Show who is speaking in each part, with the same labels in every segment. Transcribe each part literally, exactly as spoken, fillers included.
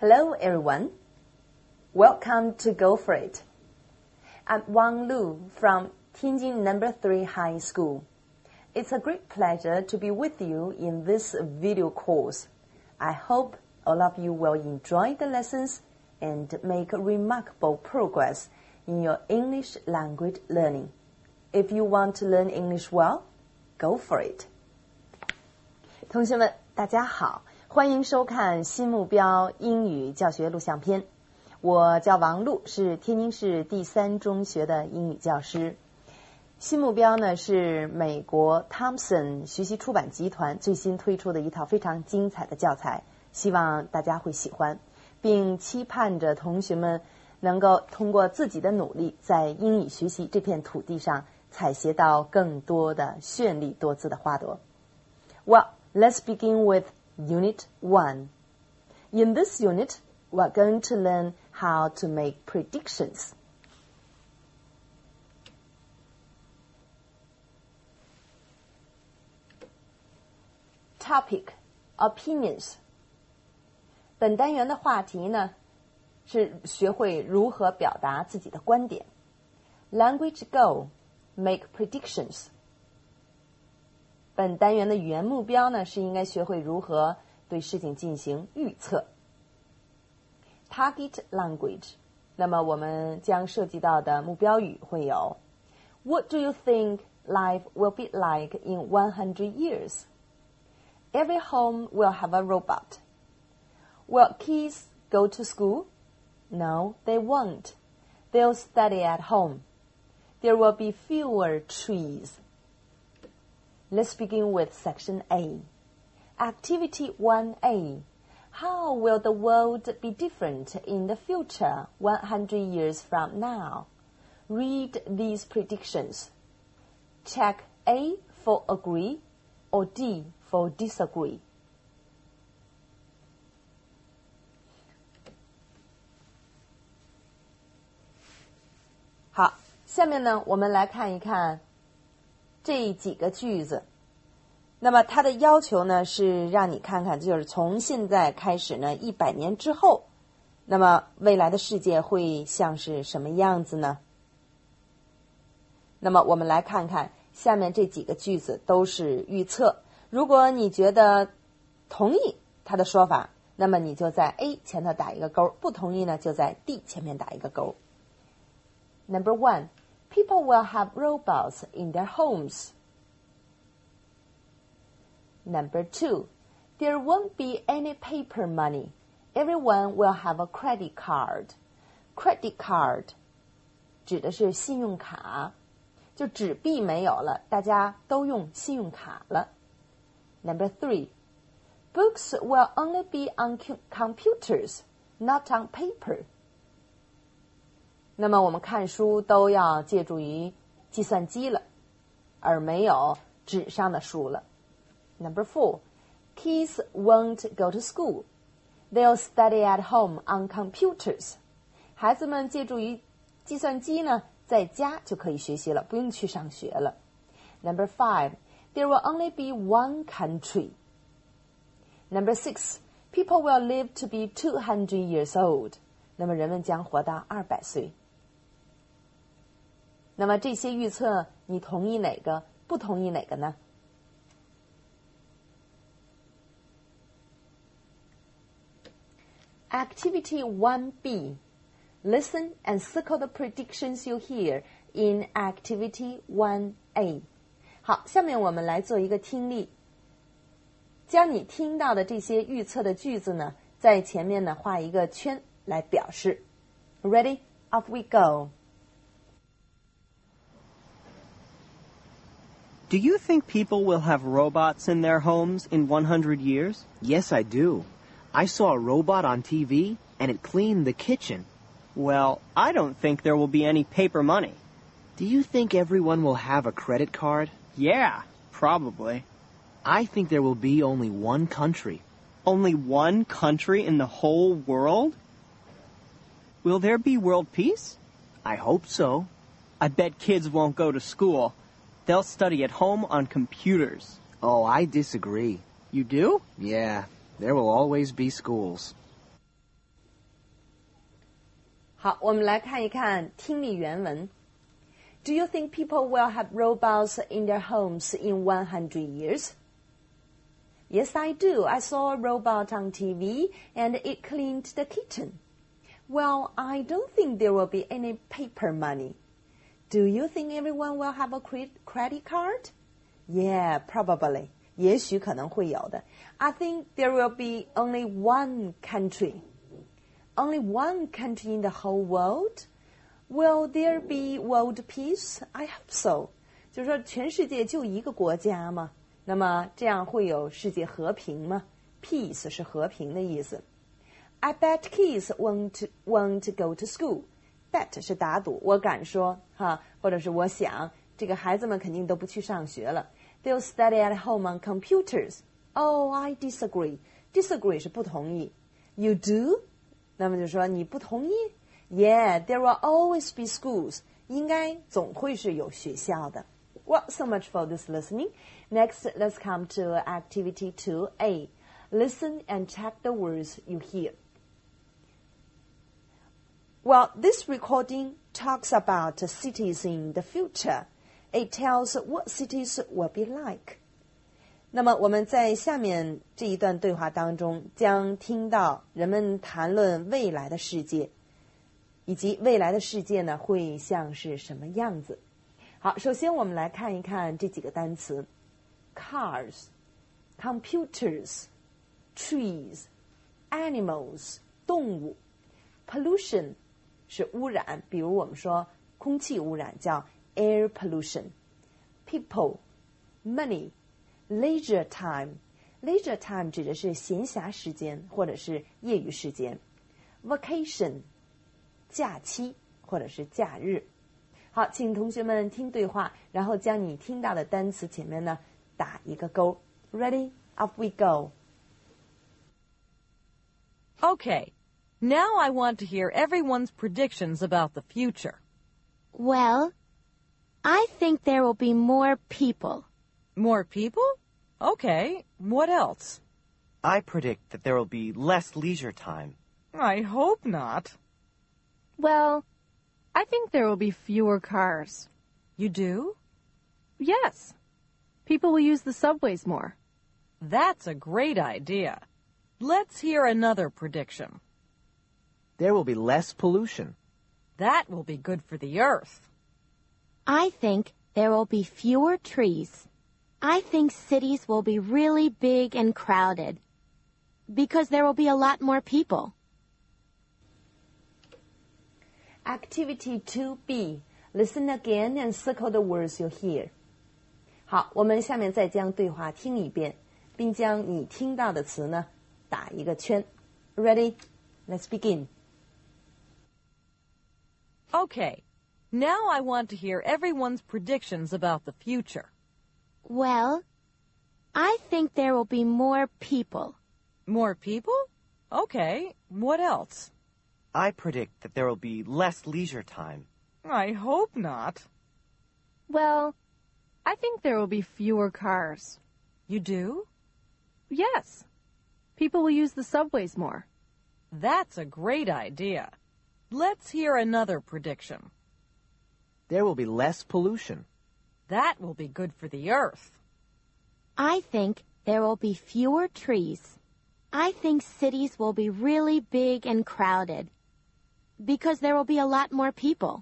Speaker 1: Hello, everyone. Welcome to Go For It. I'm Wang Lu from Tianjin Number three High School. It's a great pleasure to be with you in this video course. I hope all of you will enjoy the lessons and make remarkable progress in your English language learning. If you want to learn English well, go for it. 同学们，大家好，欢迎收看新目标英语教学录像片。我叫王璐，是天津市第三中学的英语教师。新目标呢是美国 Thomson 学习出版集团最新推出的一套非常精彩的教材，希望大家会喜欢，并期盼着同学们能够通过自己的努力，在英语学习这片土地上采撷到更多的绚丽多姿的花朵。Well, let's begin with Unit one. In this unit, we're going to learn how to make predictions. Topic, opinions. 本单元的话题呢是学会如何表达自己的观点。Language goal, make predictions. 本单元的语言目标呢是应该学会如何对事情进行预测。Target language. 那么我们将涉及到的目标语会有 What do you think life will be like in one hundred years? Every home will have a robot. Will kids go to school? No, they won't. They'll study at home. There will be fewer trees. Let's begin with Section A. Activity one A. How will the world be different in the future one hundred years from now? Read these predictions. Check A for agree or D for disagree. 好，下面呢，我们来看一看这几个句子。那么它的要求呢是让你看看，就是从现在开始呢，一百年之后，那么未来的世界会像是什么样子呢？那么我们来看看下面这几个句子都是预测。如果你觉得同意他的说法，那么你就在 A 前头打一个勾，不同意呢就在 D 前面打一个勾。Number one, people will have robots in their homes. Number two, there won't be any paper money. Everyone will have a credit card. Credit card 指的是信用卡，就纸币没有了，大家都用信用卡了。Number three, books will only be on computers, not on paper. 那么我们看书都要借助于计算机了，而没有纸上的书了。Number four, kids won't go to school. They'll study at home on computers. 孩子们借助于计算机呢，在家就可以学习了，不用去上学了。Number five, there will only be one country. Number six, people will live to be two hundred years old. 那么人们将活到二百岁。那么这些预测，你同意哪个，不同意哪个呢？Activity one B. Listen and circle the predictions you hear in Activity one A. 好，下面我们来做一个听力，将你听到的这些预测的句子呢，在前面呢画一个圈来表示。Ready? Off we go.
Speaker 2: Do you think people will have robots in their homes in one hundred years?
Speaker 3: Yes, I do. I saw a robot on T V, and it cleaned the kitchen.
Speaker 2: Well, I don't think there will be any paper money.
Speaker 3: Do you think everyone will have a credit card?
Speaker 2: Yeah, probably.
Speaker 3: I think there will be only one country.
Speaker 2: Only one country in the whole world? Will there be world peace?
Speaker 3: I hope so.
Speaker 2: I bet kids won't go to school. They'll study at home on computers.
Speaker 3: Oh, I disagree.
Speaker 2: You do?
Speaker 3: Yeah, there will always be schools.
Speaker 1: 好，我们来看一看听力原文。Do you think people will have robots in their homes in one hundred years? Yes, I do. I saw a robot on T V and it cleaned the kitchen. Well, I don't think there will be any paper money. Do you think everyone will have a credit card? Yeah, probably. 也许可能会有的。I think there will be only one country. Only one country in the whole world? Will there be world peace? I hope so. 就是说全世界就一个国家吗？那么这样会有世界和平吗？ Peace 是和平的意思。I bet kids won't won't go to school. Bet 是打赌，我敢说哈，或者是我想这个孩子们肯定都不去上学了。They'll study at home on computers. Oh, I disagree. Disagree 是不同意。You do? 那么就说你不同意？ Yeah, there will always be schools. 应该总会是有学校的。Well, so much for this listening. Next, let's come to activity two A. Listen and check the words you hear. Well, this recording talks about cities in the future. It tells what cities will be like. 那么我们在下面这一段对话当中将听到人们谈论未来的世界，以及未来的世界呢会像是什么样子。好，首先我们来看一看这几个单词 ：cars, computers, trees, animals 动物 pollution 是污染，比如我们说空气污染叫 air pollution people money leisure time leisure time 指的是闲暇时间或者是业余时间 vacation 假期或者是假日。好，请同学们听对话，然后将你听到的单词前面呢打一个勾。Ready? Off we go.
Speaker 4: Okay, now I want to hear everyone's predictions about the future.
Speaker 5: Well, I think there will be more people.
Speaker 4: More people? Okay, what else?
Speaker 3: I predict that there will be less leisure time.
Speaker 4: I hope not.
Speaker 6: Well, I think there will be fewer cars.
Speaker 4: You do?
Speaker 6: Yes. People will use the subways more.
Speaker 4: That's a great idea. Let's hear another prediction.
Speaker 3: There will be less pollution.
Speaker 4: That will be good for the earth.
Speaker 5: I think there will be fewer trees. I think cities will be really big and crowded because there will be a lot more people.
Speaker 1: Activity two B. Listen again and circle the words you hear. 好，我们下面再将对话听一遍，并将你听到的词呢打一个圈。Ready? Let's begin.
Speaker 4: Okay, now I want to hear everyone's predictions about the future.
Speaker 5: Well, I think there will be more people.
Speaker 4: More people? Okay, what else?
Speaker 3: I predict that there will be less leisure time.
Speaker 4: I hope not.
Speaker 6: Well, I think there will be fewer cars.
Speaker 4: You do?
Speaker 6: Yes. People will use the subways more.
Speaker 4: That's a great idea. Let's hear another prediction.
Speaker 3: There will be less pollution.
Speaker 4: That will be good for the earth.
Speaker 5: I think there will be fewer trees. I think cities will be really big and crowded because there will be a lot more people.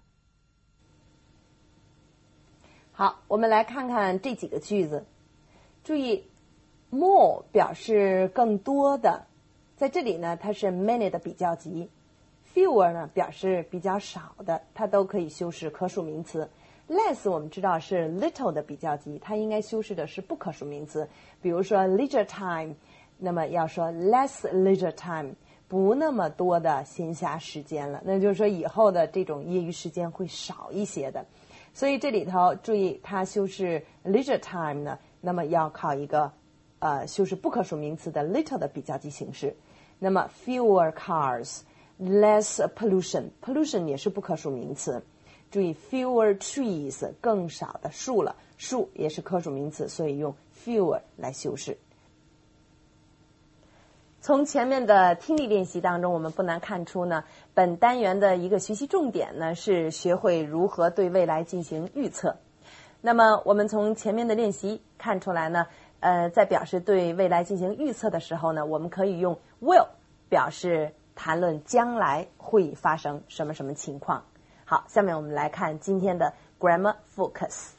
Speaker 1: 好，我们来看看这几个句子。注意 more 表示更多的，在这里呢它是 many 的比较级， fewer 呢表示比较少的，它都可以修饰可数名词。less 我们知道是 little 的比较级，它应该修饰的是不可数名词，比如说 leisure time， 那么要说 less leisure time， 不那么多的闲暇时间了，那就是说以后的这种业余时间会少一些的。所以这里头注意它修饰 leisure time 呢，那么要靠一个呃修饰不可数名词的 little 的比较级形式。那么 fewer cars less pollution pollution 也是不可数名词。注意 fewer trees 更少的树了，树也是可数名词，所以用 fewer 来修饰。 从前面的听力练习当中，我们不难看出呢，本单元的一个学习重点呢是学会如何对未来进行预测。那么我们从前面的练习看出来呢，呃，在表示对未来进行预测的时候呢，我们可以用 will 表示谈论将来会发生什么什么情况。好，下面我们来看今天的 grammar focus。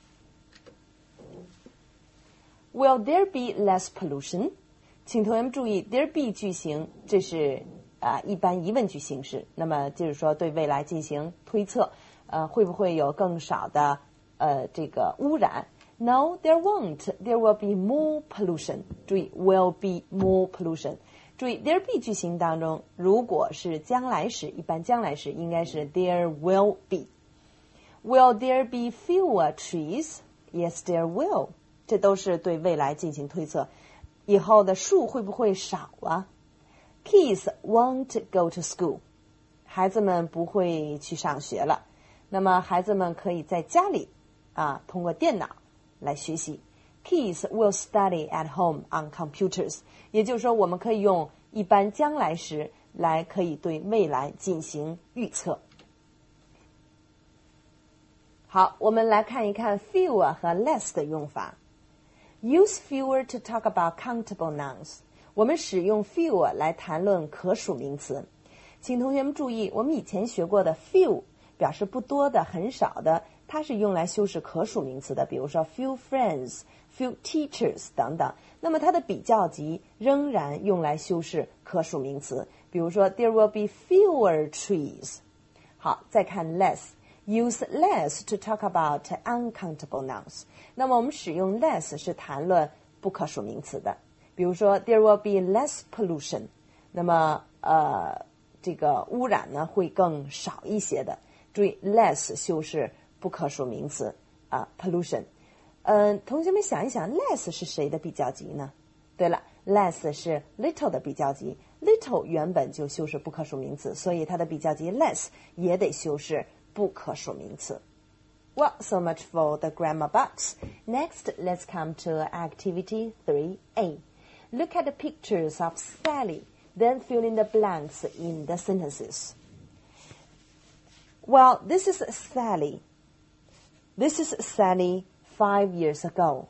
Speaker 1: Will there be less pollution？ 请同学们注意 there be 句型，这是啊、呃、一般疑问句形式，那么就是说对未来进行推测，呃会不会有更少的呃这个污染。 No, there won't. There will be more pollution. 注意 will be more pollution。注意 there be 句型当中，如果是将来时，一般将来时应该是 there will be。 Will there be fewer trees? Yes, there will。 这都是对未来进行推测，以后的树会不会少啊？ Kids won't go to school。 孩子们不会去上学了，那么孩子们可以在家里啊通过电脑来学习。Kids will study at home on computers。 也就是说，我们可以用一般将来时来可以对未来进行预测。好，我们来看一看 fewer 和 less 的用法。Use fewer to talk about countable nouns。 我们使用 fewer 来谈论可数名词。请同学们注意，我们以前学过的 few 表示不多的、很少的，它是用来修饰可数名词的，比如说 few friends、few teachers 等等。那么它的比较级仍然用来修饰可数名词，比如说 there will be fewer trees。 好，再看 less。Use less to talk about uncountable nouns。 那么我们使用 less 是谈论不可数名词的，比如说 there will be less pollution。 那么呃这个污染呢会更少一些的。注意 less 修饰不可数名词啊 pollution。 嗯、呃，同学们想一想 less 是谁的比较级呢？对了， less 是 little 的比较级， little 原本就修饰不可数名词，所以它的比较级 less 也得修饰不可数名词。 Well, so much for the grammar box. Next, let's come to activity three A. Look at the pictures of Sally, then fill in the blanks in the sentences. Well, this is Sally. This is Sally five years ago.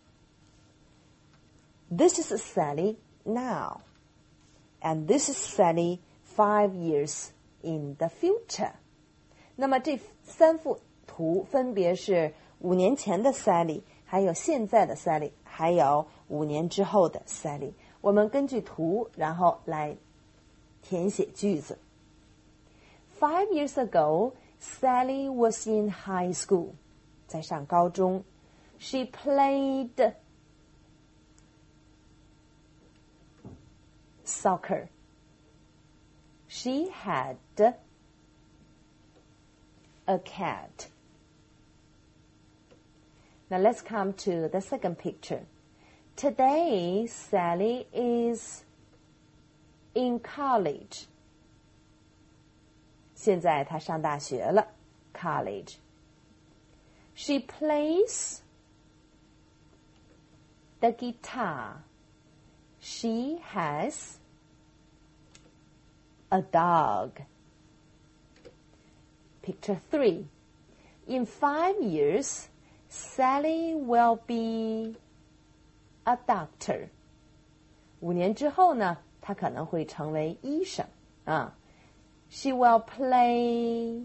Speaker 1: This is Sally now. And this is Sally five years in the future. 那么这三幅图分别是五年前的 Sally， 还有现在的 Sally， 还有五年之后的 Sally。 我们根据图然后来填写句子。 Five years ago, Sally was in high school. 在上高中。 She played soccer. She had a cat. Now let's come to the second picture. Today, Sally is in college. 现在她上大学了 college. She plays the guitar. She has a dog. Picture three. In five years, Sally will be a doctor. 五年之后呢，她可能会成为医生啊。She will play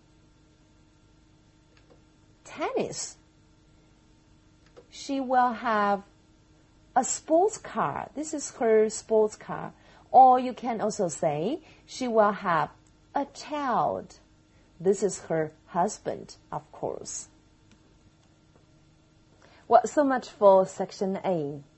Speaker 1: tennis. She will have a sports car. This is her sports car. Or you can also say she will have a child. This is her husband, of course. Well, so much for section A.